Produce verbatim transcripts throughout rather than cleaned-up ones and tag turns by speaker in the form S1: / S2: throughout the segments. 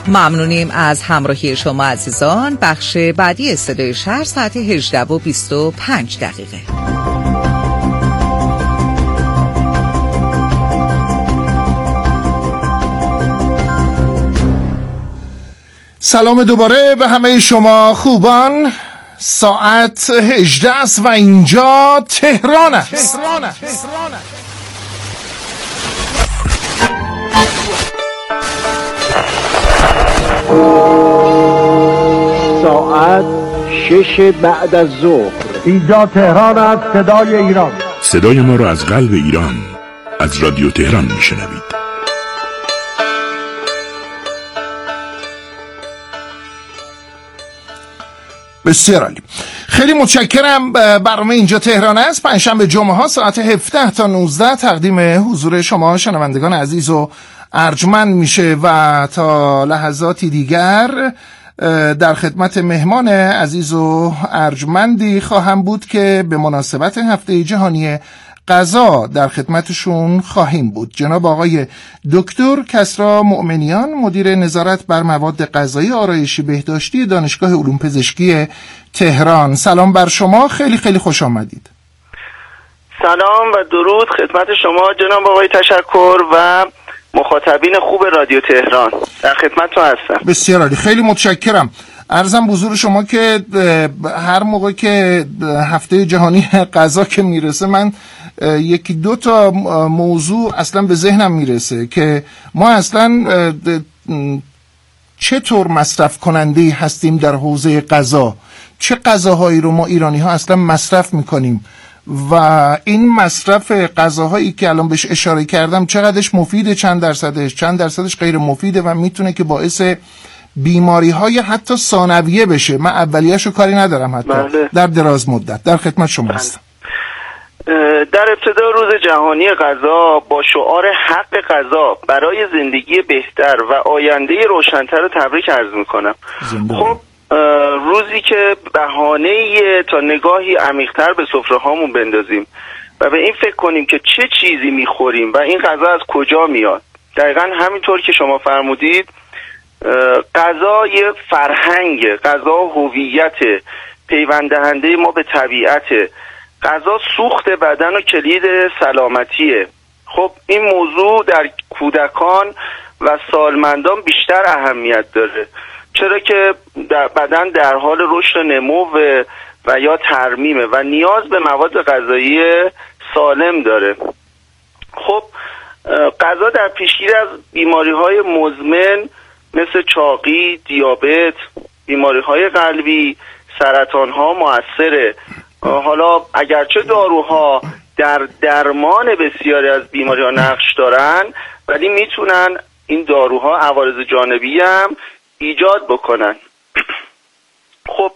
S1: ممنونیم از همراهی شما عزیزان. بخش بعدی صدای شهر ساعت هجده و بیست و پنج دقیقه.
S2: سلام دوباره به همه شما خوبان. ساعت هجده است و اینجا تهران است.
S3: ساعت شش بعد از ظهر.
S4: اینجا تهران است، صدای ایران.
S5: صدای ما را از قلب ایران، از رادیو تهران میشنوید.
S2: بسیار عالی. خیلی متشکرم. برنامه اینجا تهران است. پنجشنبه جمعه ها ساعت هفده تا نوزده تقدیم حضور شما شنوندگان عزیز و ارجمند میشه و تا لحظاتی دیگر در خدمت مهمان عزیز و ارجمندی خواهم بود که به مناسبت هفته جهانی غذا در خدمتشون خواهیم بود. جناب آقای دکتر کسری مؤمنیان، مدیر نظارت بر مواد غذایی آرایشی بهداشتی دانشگاه علوم پزشکی تهران. سلام بر شما، خیلی خیلی خوش آمدید.
S6: سلام و درود خدمت شما جناب آقای، تشکر و مخاطبین خوب رادیو تهران. در خدمتتون هستم.
S2: بسیار عالی، خیلی متشکرم. عرضم حضور شما که هر موقع که هفته جهانی غذا که میرسه من یکی دو تا موضوع اصلا به ذهنم میرسه که ما اصلا چطور مصرف کننده هستیم در حوزه غذا، چه غذاهایی رو ما ایرانی ها اصلا مصرف میکنیم و این مصرف غذاهایی که الان بهش اشاره کردم چقدرش مفیده، چند درصدش چند درصدش غیر مفیده و میتونه که باعث بیماری های حتی ثانویه بشه. من اولیه‌شو کاری ندارم، حتی بله. در دراز مدت. در خدمت شما بله. هستم.
S6: در ابتدا روز جهانی غذا با شعار حق غذا برای زندگی بهتر و آینده روشن‌تر رو تبریک عرض میکنم. خب روزی که بهانه‌ای تا نگاهی عمیق‌تر به سفره‌هامون بندازیم و به این فکر کنیم که چه چیزی میخوریم و این غذا از کجا میاد. دقیقاً همینطور که شما فرمودید، غذا یه فرهنگ، غذا هویت، پیوند دهنده ما به طبیعت، غذا سوخت بدن و کلید سلامتیه. خب این موضوع در کودکان و سالمندان بیشتر اهمیت داره، چرا که در بدن در حال رشد و نمو و, و یا ترمیمه و نیاز به مواد غذایی سالم داره. خب غذا در پیشگیری از بیماری‌های مزمن مثل چاقی، دیابت، بیماری‌های قلبی، سرطان‌ها مؤثره. حالا اگرچه داروها در درمان بسیاری از بیماری‌ها نقش دارن، ولی میتونن این داروها عوارض جانبی هم ایجاد بکنن. خب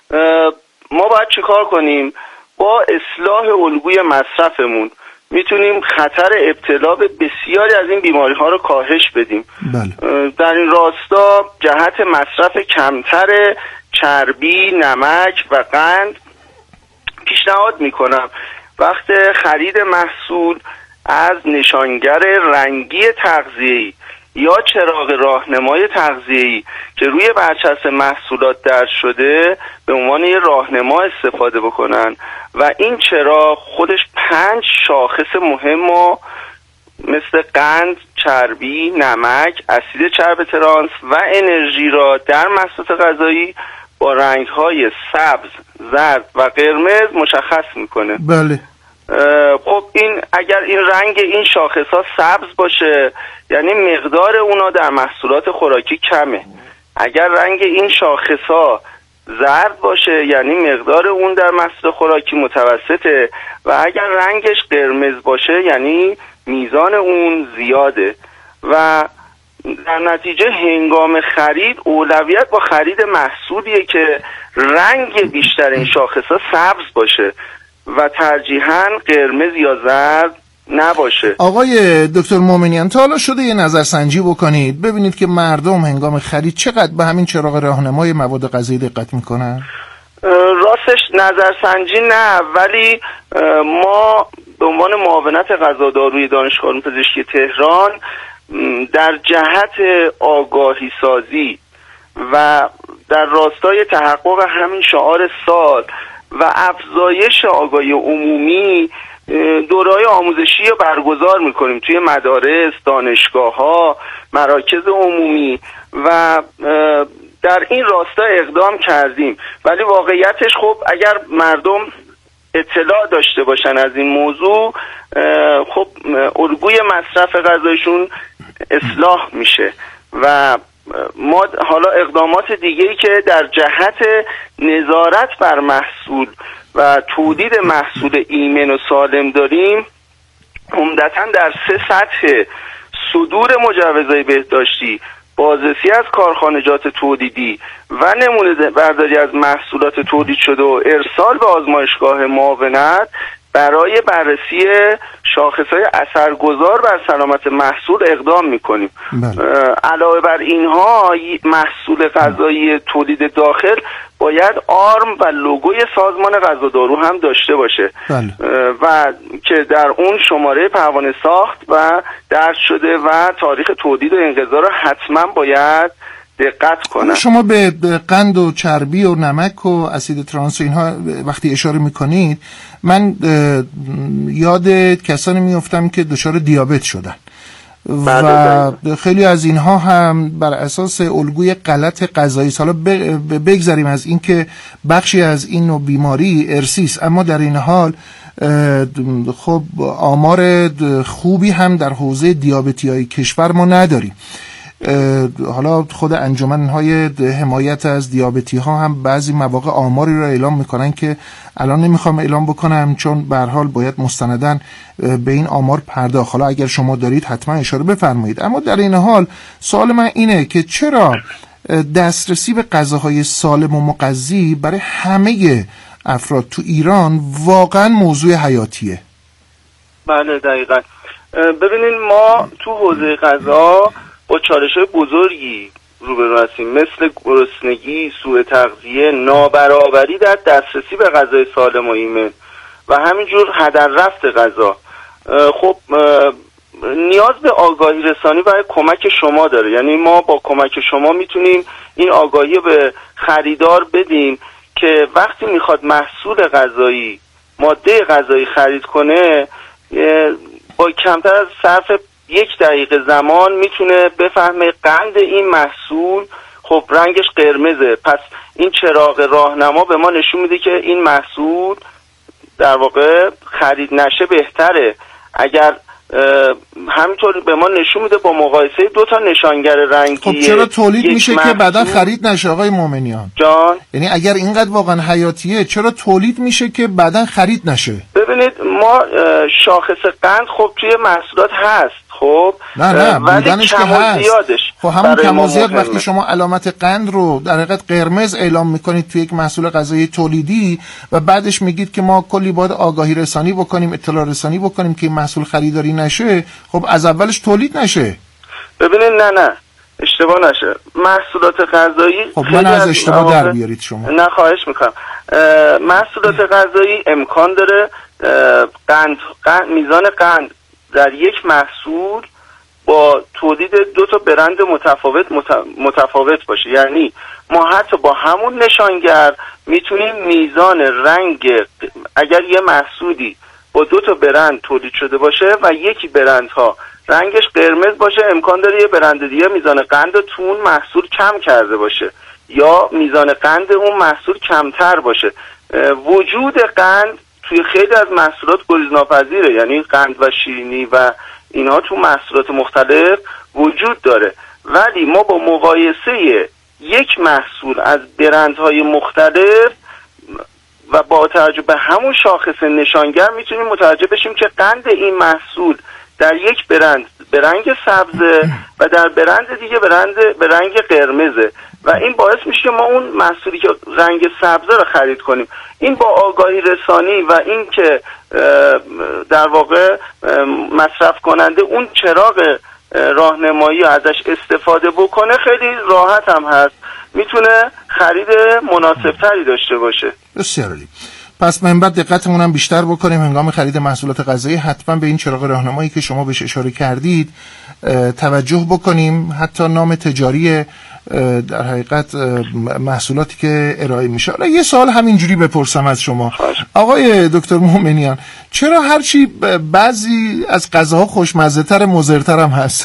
S6: ما باید چیکار کنیم؟ با اصلاح الگوی مصرفمون میتونیم خطر ابتلا به بسیاری از این بیماری ها رو کاهش بدیم. بله. در این راستا جهت مصرف کمتر چربی، نمک و قند پیشنهاد میکنم وقت خرید محصول از نشانگر رنگی تغذیه‌ای یا چراغ راهنمای تغذیه‌ای که روی برچسب محصولات درج شده به عنوان یه راهنما استفاده بکنن و این چراغ خودش پنج شاخص مهم و مثل قند، چربی، نمک، اسید چرب ترانس و انرژی را در مصرف غذایی با رنگ‌های سبز، زرد و قرمز مشخص میکنه.
S2: بله.
S6: خب این اگر این رنگ این شاخص‌ها سبز باشه یعنی مقدار اونا در محصولات خوراکی کمه. اگر رنگ این شاخص‌ها زرد باشه یعنی مقدار اون در محصول خوراکی متوسطه و اگر رنگش قرمز باشه یعنی میزان اون زیاده و در نتیجه هنگام خرید اولویت با خرید محصولیه که رنگ بیشتر این شاخص‌ها سبز باشه و ترجیحاً قرمز یا زرد نباشه.
S2: آقای دکتر مؤمنیان، تا حالا شده یه نظرسنجی بکنید ببینید که مردم هنگام خرید چقدر به همین چراغ راهنمای مواد غذایی دقت میکنن؟
S6: راستش نظرسنجی نه، ولی ما به عنوان معاونت غذا داروی دانشگاه علوم پزشکی تهران در جهت آگاهی سازی و در راستای تحقق همین شعار سال و افزایش آگاهی عمومی دوره‌های آموزشی رو برگزار میکنیم توی مدارس، دانشگاه‌ها، مراکز عمومی و در این راستا اقدام کردیم. ولی واقعیتش خب اگر مردم اطلاع داشته باشن از این موضوع، خب الگوی مصرف غذایشون اصلاح میشه و ما حالا اقدامات دیگه‌ای که در جهت نظارت بر محصول و تولید محصول ایمن و سالم داریم، عمدتاً در سه سطح: صدور مجوزهای بهداشتی، بازرسی از کارخانجات تولیدی و نمونه برداری از محصولات تولید شده و ارسال به آزمایشگاه معاونت برای بررسی شاخص‌های اثرگذار بر سلامت محصول اقدام می‌کنیم. علاوه بر اینها محصول غذایی تولید داخل باید آرم و لوگوی سازمان غذا دارو هم داشته باشه. بله. و که در اون شماره پروانه ساخت و درج شده و تاریخ تولید و انقضا رو حتما باید دقت کنن.
S2: شما به قند و چربی و نمک و اسید ترانس و اینها وقتی اشاره میکنید، من یاد کسانی میافتم که دچار دیابت شدن و خیلی از اینها هم بر اساس الگوی غلط غذایی. حالا بگذاریم از اینکه بخشی از این نوع بیماری ارثی است، اما در این حال خب آمار خوبی هم در حوزه دیابتی‌های کشور ما نداریم. حالا خود انجمن‌های حمایت از دیابتی ها هم بعضی مواقع آماری را اعلام میکنن که الان نمیخوام اعلام بکنم چون به هر حال باید مستنداً به این آمار پرداخت. حالا اگر شما دارید حتما اشاره بفرمایید. اما در این حال سوال من اینه که چرا دسترسی به غذاهای سالم و مغذی برای همه افراد تو ایران واقعا موضوع حیاتیه؟
S6: بله دقیقاً. ببینید ما تو حوزه غذا با چالش‌های بزرگی روبرو هستیم، مثل گرسنگی، سوء تغذیه، نابرابری در دسترسی به غذای سالم و ایمن و همینجور هدر رفت غذا. خب نیاز به آگاهی رسانی برای کمک شما داره، یعنی ما با کمک شما میتونیم این آگاهی به خریدار بدیم که وقتی میخواد محصول غذایی، ماده غذایی خرید کنه، با کمتر از صرف یک دقیقه زمان میتونه بفهمه قند این محصول خب رنگش قرمزه، پس این چراغ راهنما به ما نشون میده که این محصول در واقع خرید نشه بهتره. اگر همینطور به ما نشون میده با مقایسه دو تا نشانگر رنگی.
S2: خب چرا تولید میشه که بعدا خرید نشه آقای مومنیان
S6: جان؟
S2: یعنی اگر اینقدر واقعا حیاتیه چرا تولید میشه که بعدا خرید نشه؟
S6: ببینید ما شاخص قند خب توی محصولات هست، خب
S2: نه نه بودنش که هست. خب همون کم و زیاد وقتی شما علامت قند رو در حقیقت قرمز اعلام میکنید توی یک محصول غذایی تولیدی و بعدش میگید که ما کلی باید آگاهی رسانی بکنیم، اطلاع رسانی بکنیم که این محصول خریداری نشه، خب از اولش تولید نشه.
S6: ببینید نه نه اشتباه نشه، محصولات غذایی
S2: خب من از اشتباه در بیارید شما.
S6: نه خواهش میکنم. محصولات غذایی امکان داره قند, قند میزان قند در یک محصول با تولید دو تا برند متفاوت متفاوت باشه. یعنی ما حتی با همون نشانگر میتونیم میزان رنگ، اگر یه محصولی با دو تا برند تولید شده باشه و یکی برندها رنگش قرمز باشه، امکان داره یه برند دیگه میزان قند تو اون محصول کم کرده باشه یا میزان قند اون محصول کمتر باشه. وجود قند توی خیلی از محصولات گریزناپذیره، یعنی قند و شیرینی و اینها تو محصولات مختلف وجود داره، ولی ما با مقایسه یک محصول از برندهای مختلف و با توجه به همون شاخص نشانگر میتونیم متوجه بشیم که قند این محصول در یک برند به رنگ سبزه و در برند دیگه برند به رنگ قرمزه و این باعث میشه که ما اون محصولی که رنگ سبزه رو خرید کنیم. این با آگاهی رسانی و این که در واقع مصرف کننده اون چراغ راهنمایی ازش استفاده بکنه خیلی راحت هم هست، میتونه خرید مناسب تری داشته باشه.
S2: بسیار عالی. پس من بعد دقتمون هم بیشتر بکنیم هنگام خرید محصولات غذایی. حتما به این چراغ راهنمایی که شما بهش اشاره کردید توجه بکنیم، حتی نام تجاری در حقیقت محصولاتی که ارائه میشه. حالا یه سوال همینجوری بپرسم از شما آقای دکتر مومنیان، چرا هرچی بعضی از غذاها خوشمزه تر مضرتر هم هست؟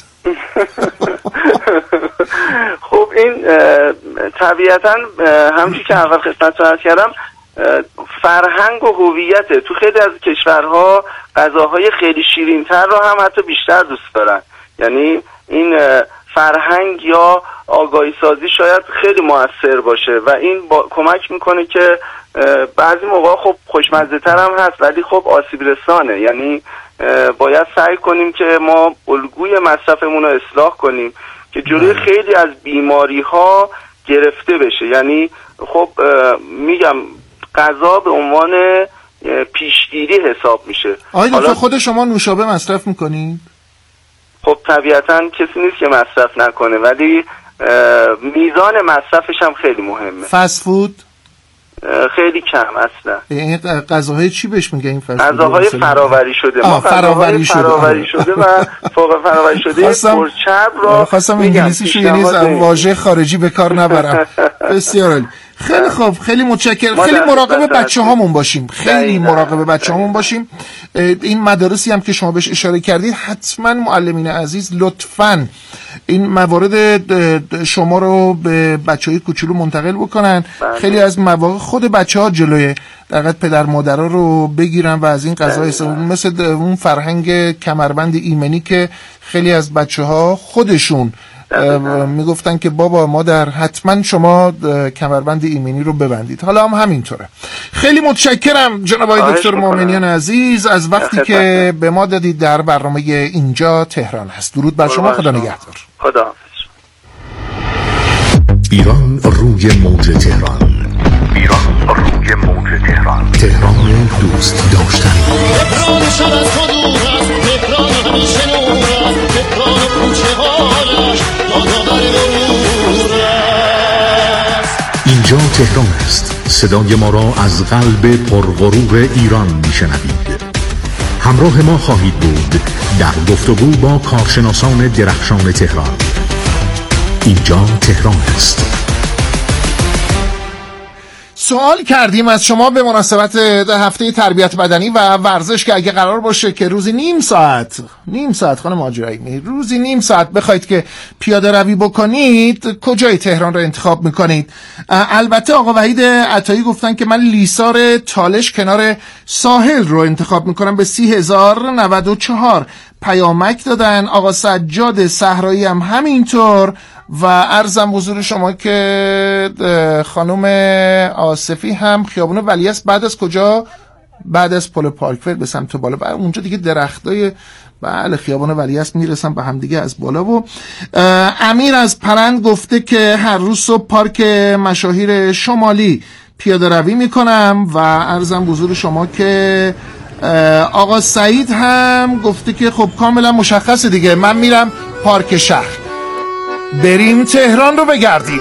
S6: خب این طبیعتا همچی که اول خدمت عرض کردم فرهنگ و هویته. تو خیلی از کشورها غذاهای خیلی شیرین‌تر رو هم حتی بیشتر دوست دارن، یعنی این فرهنگ یا آگاهی سازی شاید خیلی موثر باشه و این با کمک میکنه که بعضی موقع خب خوشمزه تر هم هست ولی خب آسیب رسانه. یعنی باید سعی کنیم که ما الگوی مصرفمون رو اصلاح کنیم که جلوی خیلی از بیماری ها گرفته بشه. یعنی خب میگم غذا به عنوان پیشگیری حساب میشه.
S2: آیا دکتر خود شما نوشابه مصرف میکنید؟
S6: خب طبیعتا کسی نیست که مصرف نکنه ولی میزان مصرفش هم خیلی مهمه.
S2: فست فود؟
S6: خیلی کم اصلا.
S2: این غذاهای چی بهش میگه این فست فود؟
S6: غذاهای فراوری شده. ما
S2: فراوری شده
S6: فراوری شده و فوق فراوری شده پرچرب رو
S2: خواستم انگلیسیشو یعنی واژه خارجی به کار نبرم. بسیار عالی. خیلی خوب، خیلی متشکرم. خیلی مراقب بچه‌هامون باشیم، خیلی مراقب بچه‌هامون باشیم. این مدارسی هم که شما بهش اشاره کردید حتما معلمین عزیز لطفاً این موارد شما رو به بچه‌های کوچولو منتقل بکنن. خیلی از مواقع خود بچه‌ها جلوی در واقع پدر مادرها رو بگیرن و از این قضايا استفاده، مثل اون فرهنگ کمربند ایمنی که خیلی از بچه‌ها خودشون میگفتن که بابا مادر حتما شما کمربند ایمنی رو ببندید. حالا هم همینطوره. خیلی متشکرم جناب آقای دکتر مومنیان عزیز از وقتی که به ما دادید در برنامه اینجا تهران هست. درود بر شما، خدا نگهدار.
S6: خدا حافظ.
S5: ایران روی موج تهران، ایران روی موج تهران، تهران دوست داشتن. تهران شب از تو دور است، تهران همیشه نور است، تهران کوچه هایش یادآور غرور است. اینجا تهران است. صدای ما را از قلب پرغرور ایران میشنوید. همراه ما خواهید بود در گفتگو با کارشناسان درخشان تهران. اینجا تهران است.
S2: سوال کردیم از شما به مناسبت هفته تربیت بدنی و ورزش که اگه قرار باشه که روزی نیم ساعت نیم ساعت خانم آجرایی روزی نیم ساعت بخواید که پیاده روی بکنید کجای تهران رو انتخاب میکنید؟ البته آقا وحید عطایی گفتن که من لیسار تالش کنار ساحل رو انتخاب میکنم به سی هزار و نود و چهار. پیامک دادن آقا سجاد صحرایی هم همینطور و عرضم حضور شما که خانم آصفی هم خیابون ولیعصر بعد از کجا؟ بعد از پل پارکفیل به سمت بالا، بعد اونجا دیگه درختای بله خیابان ولیعصر میرسن به هم دیگه از بالا. و امیر از پرند گفته که هر روز صبح پارک مشاهیر شمالی پیاده روی میکنم و عرضم حضور شما که آقا سعید هم گفته که خب کاملا مشخصه دیگه من میرم پارک شهر. بریم تهران رو بگردیم.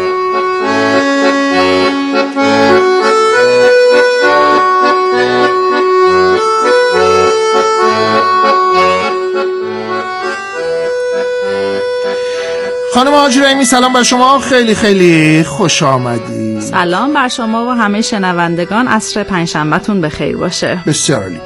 S2: خانم حاجی رحیمی سلام بر شما، خیلی خیلی خوش آمدید.
S7: سلام بر شما و همه شنوندگان، عصر پنجشنبه‌تون بخیر باشه.
S2: بسیار عالی.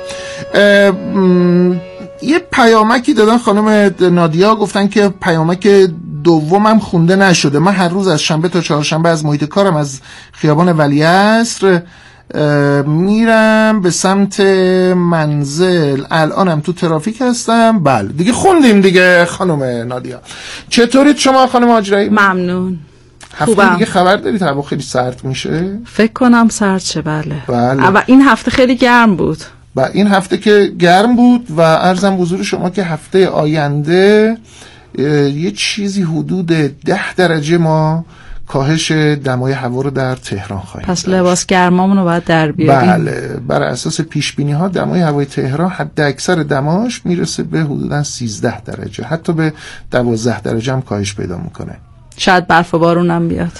S2: یه پیامکی دادن خانم نادیا، گفتن که پیامک دومم خونده نشده. من هر روز از شنبه تا چهارشنبه از محیط کارم از خیابان ولیعصر میرم به سمت منزل، الانم تو ترافیک هستم. بله دیگه خوندیم دیگه خانم نادیا. چطورید شما خانم آجرایی؟
S7: ممنون.
S2: هفته
S7: خوبم.
S2: دیگه خبر دارید هوا خیلی سرد میشه؟
S7: فکر کنم سرد شه. بله.
S2: بله.
S7: و این هفته خیلی گرم بود.
S2: و این هفته که گرم بود و عرضم حضور شما که هفته آینده یه چیزی حدود ده درجه ما کاهش دمای هوا رو در تهران خواهیم
S7: پس داشت. لباس گرمامون رو باید در بیاریم.
S2: بله بر اساس پیش بینی ها دمای هوای تهران حد اکثر دماش میرسه به حدوداً سیزده درجه، حتی به دوازده درجه هم کاهش پیدا میکنه.
S7: شاید برف و بارون هم بیاد.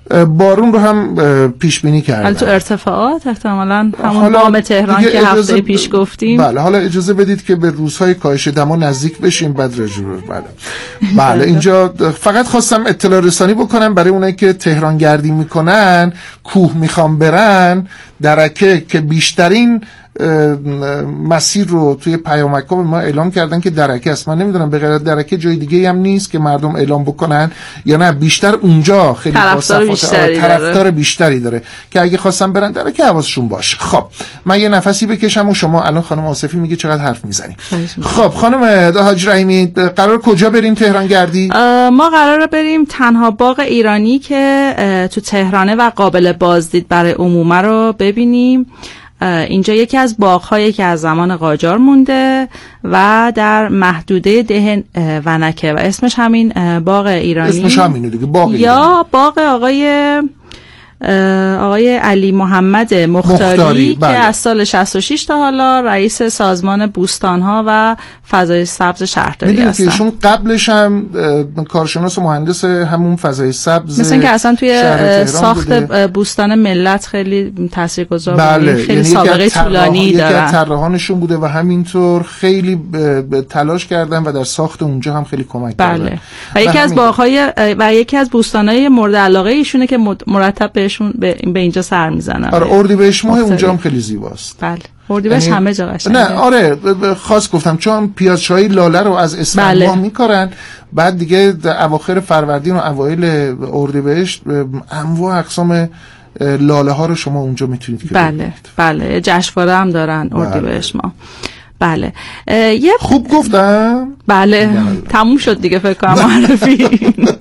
S2: بارون رو هم پیش بینی کردن.
S7: حالا تو ارتفاعات احتمالاً همون بام تهران که هفته پیش گفتیم.
S2: بله حالا اجازه بدید که به روزهای کاهش دما نزدیک بشیم بعد راجع به بله. بله اینجا فقط خواستم اطلاع رسانی بکنم برای اونایی که تهران گردی میکنن، کوه میخوام برن، درکه که بیشترین مسیر رو توی پیامک‌ها به ما اعلام کردن که درکه است. من نمیدونم به غیر از درکه جای دیگه هم نیست که مردم اعلام بکنن یا نه بیشتر اونجا خیلی
S7: طرفدار بیشتری,
S2: طرفدار بیشتری داره که اگه خواستن برن درکه حواسشون باشه. خب من یه نفسی بکشم و شما الان خانم آصفی میگه چقدر حرف میزنی. خب خانم حاج رحیمی قرار کجا بریم تهران گردی؟
S7: ما قراره بریم تنها باغ ایرانی که تو تهرانه و قابل بازدید برای عموم رو ببینیم. اینجا یکی از باغ‌هایی که از زمان قاجار مونده و در محدوده ده ونکه و اسمش همین باغ ایرانی،
S2: اسمش همینه دیگه، باغ ایرانی
S7: یا باغ آقای آقای علی محمد مختاری, مختاری بله. که از سال شصت و شش تا حالا رئیس سازمان بوستان‌ها و فضای سبز شهرداری هستن.
S2: میدونید که ایشون قبلش هم کارشناس و مهندس همون فضای سبز،
S7: مثلا که اصلا توی ساخت بوده. بوستان ملت خیلی تاثیرگذار
S2: بله.
S7: خیلی
S2: یعنی
S7: سابقه طولانی دارن.
S2: یکی از طراحانشون بوده و همینطور خیلی تلاش کردن و در ساخت اونجا هم خیلی کمک
S7: بله.
S2: کردن.
S7: و یکی از باغ‌های و یکی از بوستان‌های مورد علاقه ایشونه که مرتب بهشون به اینجا سر میزنن.
S2: آره اردیبهشت ماه اونجا هم خیلی زیباست.
S7: بله اردیبهشت یعنی همه جا قشنگه.
S2: نه آره خاص گفتم چون پیازچای لاله رو از اسفند ماه میکارن، بعد دیگه اواخر فروردین و اوایل اردیبهشت انواع اقسام لاله ها رو شما اونجا میتونید که
S7: بله
S2: ببینید.
S7: بله جشنواره هم دارن اردیبهشت ماه. بله
S2: یه خوب گفتم.
S7: بله, بله. تموم شد دیگه فکر کنم معرفی.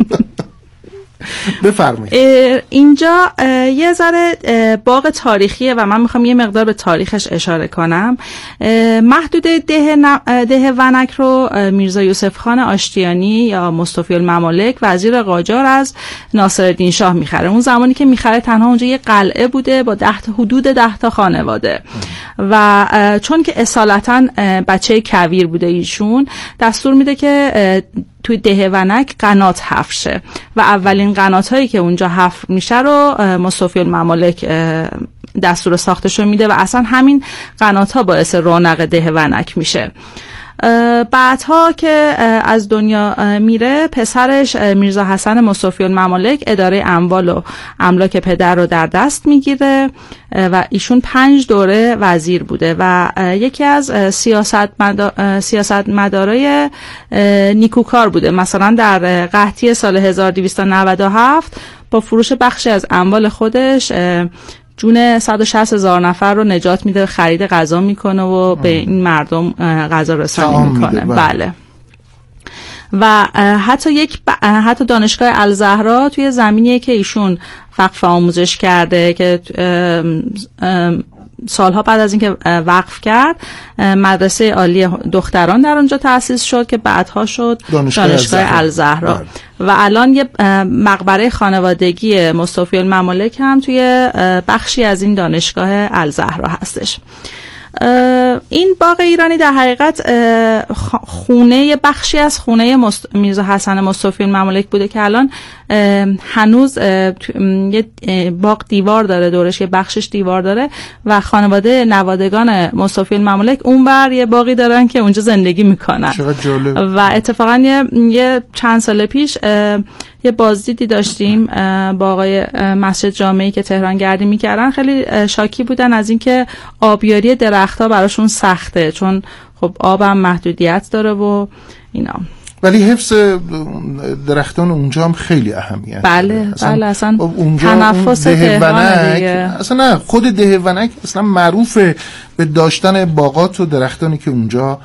S2: بفرمایید.
S7: اینجا یه ذره باغ تاریخیه و من میخوام یه مقدار به تاریخش اشاره کنم. محدوده ده, ده ونک رو میرزا یوسف خان آشتیانی یا مصطفی الممالک وزیر قاجار از ناصرالدین شاه میخره. اون زمانی که میخره تنها اونجا یه قلعه بوده با ده تا حدود ده تا خانواده و چون که اصالتا بچه کویر بوده ایشون دستور میده که توی ده ونک قنات حفر شه و اولین قنات هایی که اونجا حفر میشه رو مصطفی الممالک دستور ساختشو میده و اصلا همین قنات ها باعث رونق ده ونک میشه. بعدها که از دنیا میره پسرش میرزا حسن مصطفی الممالک اداره اموال و املاک پدر رو در دست میگیره و ایشون پنج دوره وزیر بوده و یکی از سیاست مدار... سیاست مدارای نیکوکار بوده. مثلا در قحطی سال هزار و دویست و نود و هفت با فروش بخشی از اموال خودش جون صد و شصت هزار نفر رو نجات میده، خرید غذا میکنه و به این مردم غذا رسانی میکنه. بله. و حتی یک ب... حتی دانشگاه الزهرا توی زمینیه که ایشون وقف آموزش کرده که ام... ام... سالها بعد از اینکه وقف کرد مدرسه عالی دختران در اونجا تأسیس شد که بعدها شد دانشگاه, دانشگاه الزهرا و الان یه مقبره خانوادگی مصطفی الممالک هم توی بخشی از این دانشگاه الزهرا هستش. این باغ ایرانی در حقیقت خونه بخشی از خونه میرزا حسن مصطفی الممالک بوده که الان هنوز یه باغ دیوار داره دورش، یه بخشش دیوار داره و خانواده نوادگان مصطفی الممالک اونور یه باغی دارن که اونجا زندگی میکنن.
S2: چقدر جالب.
S7: و اتفاقا یه, یه چند سال پیش یه بازدیدی داشتیم با آقای مسجد جامعی که تهران گردی میکردن. خیلی شاکی بودن از اینکه آبیاری درخت‌ها براشون سخته چون خب آبم محدودیت داره و اینا.
S2: ولی حفظ درختان اونجا هم خیلی اهمیت
S7: بله
S2: داره.
S7: اصلا بله اصلا
S2: اونجا
S7: تنفس تهران دیگه.
S2: اصلا نه خود ده ونک اصلا معروفه به داشتن باغات و درختانی که اونجا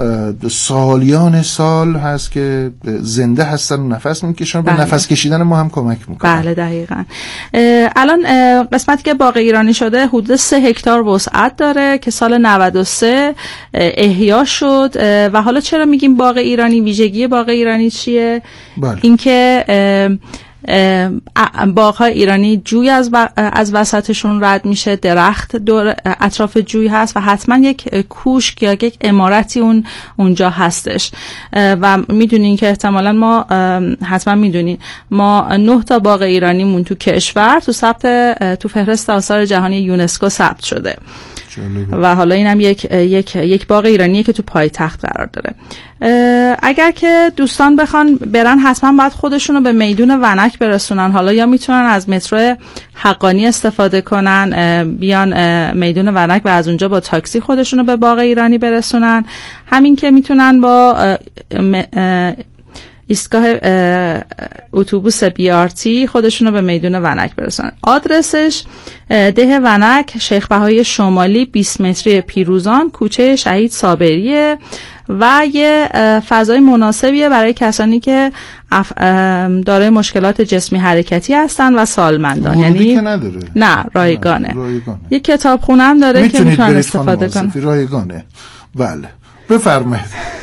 S2: سالیان سال هست که زنده هستن و نفس میکشن. بله. به نفس کشیدن ما هم کمک میکنن.
S7: بله دقیقاً. الان قسمتی که باغ ایرانی شده حدود سه هکتار وسعت داره که سال نود و سه احیا شد و حالا چرا میگیم باغ ایرانی؟ ویژگی باغ ایرانی چیه؟
S2: بله.
S7: اینکه باغ‌های ایرانی جوی از از وسطشون رد میشه، درخت دور اطراف جوی هست و حتما یک کوشک یا یک عمارتی اون اونجا هستش و میدونین که احتمالاً ما حتما میدونین ما نه تا باغ ایرانیمون تو کشور تو ثبت تو فهرست آثار جهانی یونسکو ثبت شده و حالا اینم یک یک یک باغ ایرانیه که تو پایتخت قرار داره. اگر که دوستان بخوان برن حتما باید خودشونو به میدون ونک برسونن، حالا یا میتونن از مترو حقانی استفاده کنن بیان میدون ونک و از اونجا با تاکسی خودشونو به باغ ایرانی برسونن، همین که میتونن با ایستگاه اتوبوس بی آر تی خودشونو به میدون ونک برسونن. آدرسش ده ونک، شیخ بهایی شمالی، بیست متری پیروزان، کوچه شهید صابریه و یه فضای مناسبیه برای کسانی که دارای مشکلات جسمی حرکتی هستن و سالمندان. یعنی
S2: نداره.
S7: نه رایگانه.
S2: رایگانه.
S7: یه کتابخونه هم داره که میتونن استفاده کنن.
S2: رایگانه. بله. بفرمایید.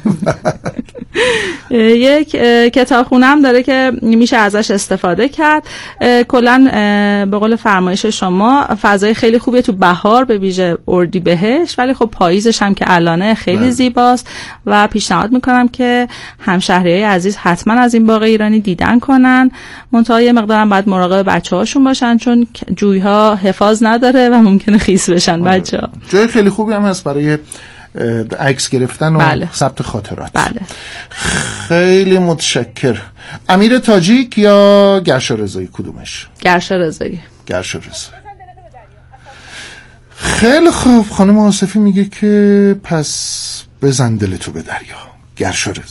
S7: یک کتابخونه هم داره که میشه ازش استفاده کرد. کلا به قول فرمایش شما فضای خیلی خوبیه تو بهار به ویژه اردیبهشت، ولی خب پاییزش هم که الانه خیلی بله. زیباست و پیشنهاد میکنم که همشهریای عزیز حتما از این باغ ایرانی دیدن کنن. منتها یه مقدارم باید مراقب بچه‌هاشون باشن چون جوی‌ها حفاظ نداره و ممکنه خیس بشن بچه‌ها.
S2: جای خیلی خوبی هم هست برای عکس گرفتن و بله. ثبت خاطرات.
S7: بله.
S2: خیلی متشکر. امیر تاجیک یا گرشا رضایی کدومش؟
S7: گرشا رضایی.
S2: گرشا رضایی. خیلی خوب. خانم آصفی میگه که پس بزن دل تو به دریا. گرشا رضایی.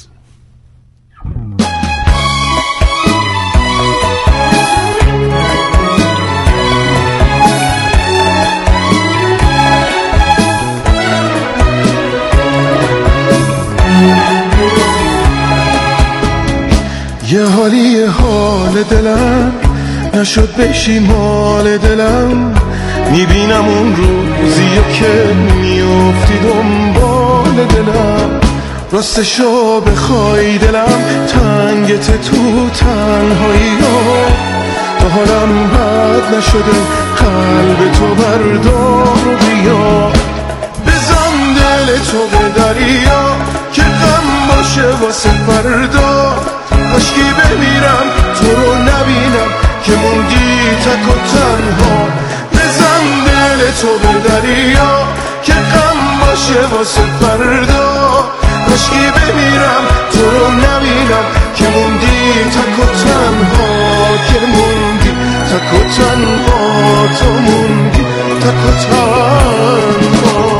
S8: یه حالی یه حال دلم نشد بشی مال دلم، میبینم اون روزیو که میافتی دنبال دلم، راستشو بخوای دلم تنگت تو تنهایی ها، تا حالم بد نشده قلب تو بردار و بیا، بزن دل تو به دریا که غم باشه واسه فردا، کاشکی بمیرم تو رو نبینم که موندی تک و تنها، بزن دل تو به دریا که غم باشه واسه فردا، کاشکی بمیرم تو رو نبینم که موندی تک و تنها، که موندی تک و تنها، تو موندی تک و تنها.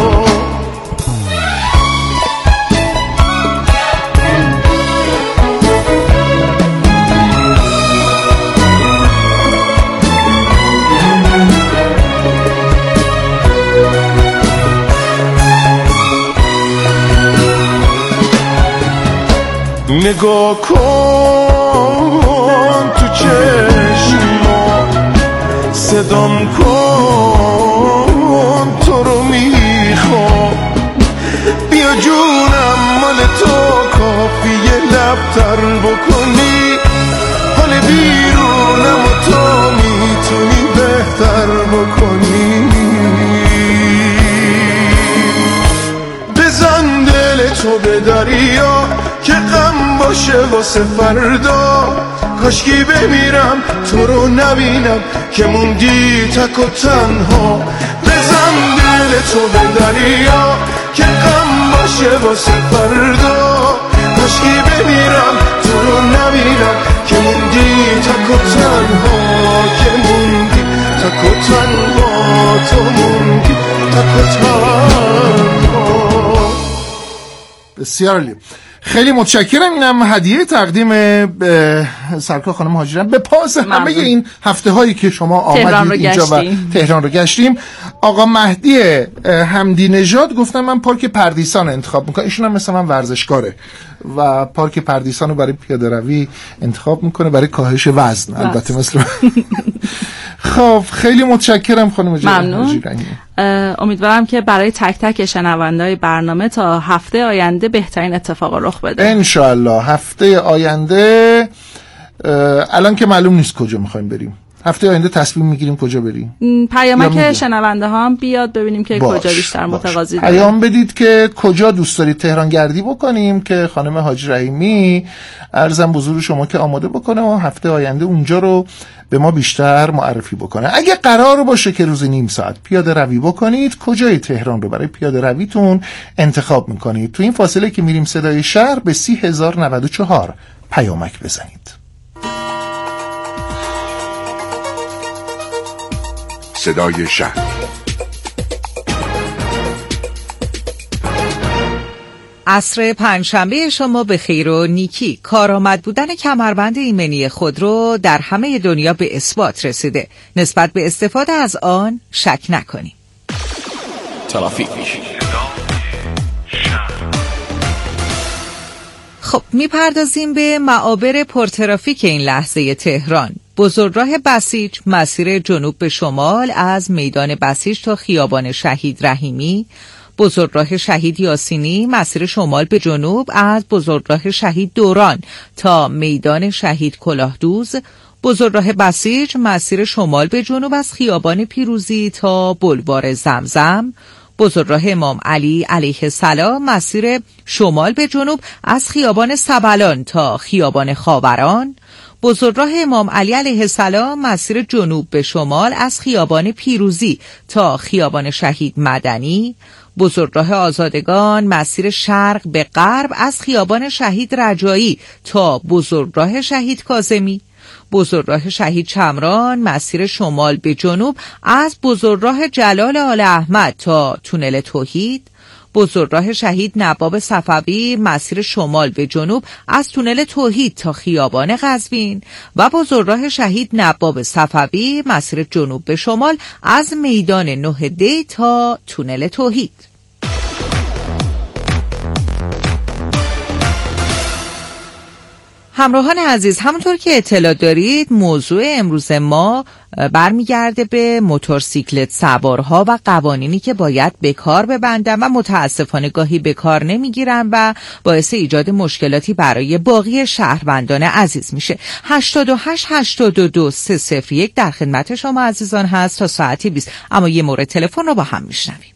S8: نگاه کن تو چشما، صدام کن تو رو میخوام، بیا جونم مال تو کافیه لبتر بکنی، حال بیرونم و تو میتونی بهتر بکنی، بزن دل تو به دریا که غم باشه واسه فردا، کاشکی بمیرم تو رو نبینم که موندی تک و تنها، بزن دل تو به دریا که غم باشه واسه فردا، کاشکی بمیرم تو رو نبینم که موندی تک و تنها، که موندی تک و تنها، تو موندی تک و تنها.
S2: بسیار عالی. خیلی متشکرم. اینم هدیه تقدیم سرکار خانم حاجیرم به پاس همه این هفته هایی که شما آمدید اینجا و تهران رو گشتیم. آقا مهدی حمدی نژاد گفتم من پارک پردیسان انتخاب میکنم، ایشون هم مثل من ورزشکاره و پارک پردیسان رو برای پیاده روی انتخاب میکنه برای کاهش وزن، البته مثل خب خیلی متشکرم خانم حاجیرم.
S7: امیدوارم که برای تک تک شنونده‌های برنامه تا هفته آینده بهترین اتفاق رخ بده.
S2: انشالله هفته آینده الان که معلوم نیست کجا میخوایم بریم، هفته آینده تصمیم میگیریم کجا بریم.
S7: پیامک شنونده ها هم بیاد ببینیم که باش، کجا بیشتر متقاضی داریم.
S2: پیام بدید که کجا دوست دارید تهران گردی بکنیم که خانم حاج رحیمی عرضم بزرگ شما که آماده بکنه و هفته آینده اونجا رو به ما بیشتر معرفی بکنه. اگه قرار باشه که روز نیم ساعت پیاده روی بکنید، کجای تهران رو برای پیاده رویتون انتخاب میکنید؟ تو این فاصله که میریم صدای شهر به سی هزار و نود و چهار پیامک بزنید.
S5: صدای شهر.
S1: عصر پنجشنبه شما به خیر و نیکی. کارآمد بودن کمربند ایمنی خودرو در همه دنیا به اثبات رسیده. نسبت به استفاده از آن شک نکنید.
S5: ترافیک.
S1: خب میپردازیم به معابر پرترافیک این لحظه تهران. بزرگراه بسیج مسیر جنوب به شمال از میدان بسیج تا خیابان شهید رحیمی، بزرگراه شهید یاسینی مسیر شمال به جنوب از بزرگراه شهید دوران تا میدان شهید کلاهدوز، بزرگراه بسیج مسیر شمال به جنوب از خیابان پیروزی تا بلوار زمزم، بزرگراه امام علی علیه السلام مسیر شمال به جنوب از خیابان سبلان تا خیابان خاوران، بزرگراه امام علی علیه السلام مسیر جنوب به شمال از خیابان پیروزی تا خیابان شهید مدنی، بزرگراه آزادگان مسیر شرق به غرب از خیابان شهید رجایی تا بزرگراه شهید کاظمی، بزرگراه شهید چمران مسیر شمال به جنوب از بزرگراه جلال آل احمد تا تونل توحید، بزرگراه شهید نباب صفوی مسیر شمال به جنوب از تونل توحید تا خیابان قزوین و بزرگراه شهید نباب صفوی مسیر جنوب به شمال از میدان نه دی تا تونل توحید. همراهان عزیز، همونطور که اطلاع دارید موضوع امروز ما برمیگرده به موتورسیکلت سوارها و قوانینی که باید به کار ببندن و متاسفانه گاهی به کار نمیگیرن و باعث ایجاد مشکلاتی برای باقی شهروندان عزیز میشه. هشتاد و هشت هشتاد و دو سه صفر یک در خدمت شما عزیزان هست تا ساعت بیست، اما یه مورد تلفن رو با هم میشنویم.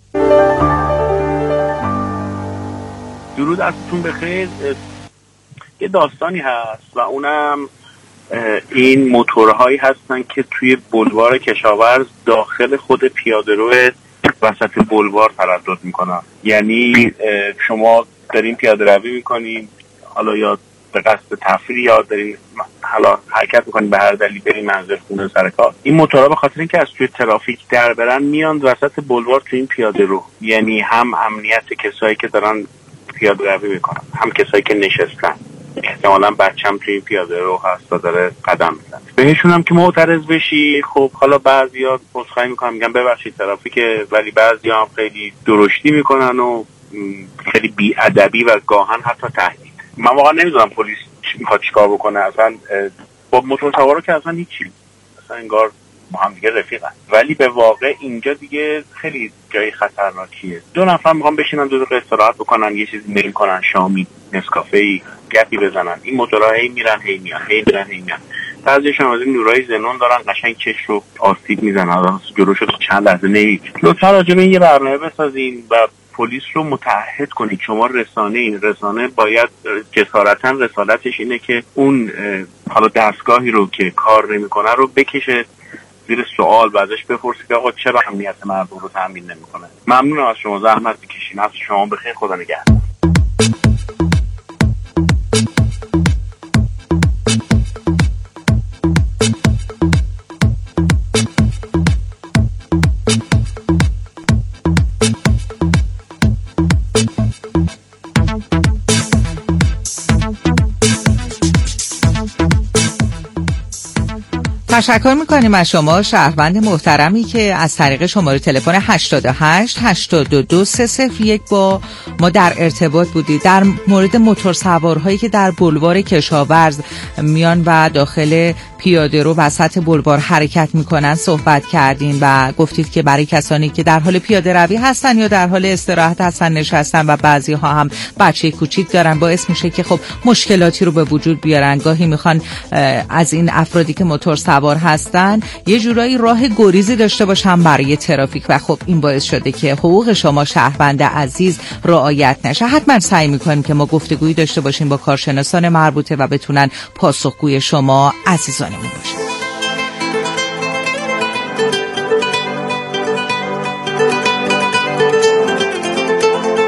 S6: درود ازتون بخیر. یه داستانی هست و اونم این موتورهایی هستن که توی بلوار کشاورز داخل خود پیاده‌رو وسط بلوار تردد میکنن. یعنی شما دارین پیاده روی میکنین، حالا یا به قصد تفریح یا دارین حالا حرکت میکنین به هر دلیلی برین منزل خونه سر کار، این موتورها به خاطر اینکه از توی ترافیک در برن میان وسط بلوار تو این پیاده‌رو. یعنی هم امنیت کسایی که دارن پیاده روی میکنن، هم کسایی که نشستن، احتمالاً بچه‌م توی این پیاده رو هست و داره قدم میزنه، بهشون هم که معترض بشی. خب حالا بعضیا عذرخواهی میکنن میگن ببخشید ترافیکه، ولی بعضیا هم خیلی درشتی میکنن و خیلی بی‌ادبی و گاهن حتی تهدید. من واقعا نمیدونم پلیس میخواد چیکار بکنه. اصلا با موتور سوارا که اصلا هیچی، اصلا انگار ما هم دیگه رفیقن، ولی به واقع اینجا دیگه خیلی جای خطرناکیه. دو نفر میخوان بشینن دو دقیقه استراحت بکنن، یه چیزی میل کنن، شامی، نسکافه‌ای، گپی بزنن. این موتورها هی میرن هی میان هی میرن هی میان. بعضیشون از این نورای زنون دارن، قشنگ چش رو آسیب میزنن، جلوشو چند لحظه نمیگیره. لطفا راجع به این یه برنامه بسازین و پلیس رو متعهد کنید. شما رسانه این رسانه باید جسارتا رسالتش اینه که اون حالا دستگاهی رو که کار نمیکنه رو بکشه زیر سوال و ازش بپرسید که آقا چرا امنیت مردم رو تامین نمیکنه. ممنونم از شما، زحمت میکشین. از شما بخیر، خدا نگهدار.
S1: تشکر میکنیم از شما شهروند محترمی که از طریق شماره تلفن هشتاد و هشت هشتاد و دو سه صفر یک با ما در ارتباط بودید در مورد موتور سوارهایی که در بلوار کشاورز میان و داخل پیاده رو وسط بلوار حرکت میکنن صحبت کردین و گفتید که برای کسانی که در حال پیاده روی هستن یا در حال استراحت هستن نشستن و بعضی ها هم بچه کوچیک دارن، باعث میشه که خب مشکلاتی رو به وجود بیارن. گاهی میخوان از این افرادی که موتور سوار هستن یه جورایی راه گریزی داشته باشن برای ترافیک و خب این باعث شده که حقوق شما شهروند عزیز رعایت نشه. حتما سعی میکنیم که ما گفتگویی داشته باشیم با کارشناسان مربوطه و بتونن پاسخگوی شما عزیزانمون باشن.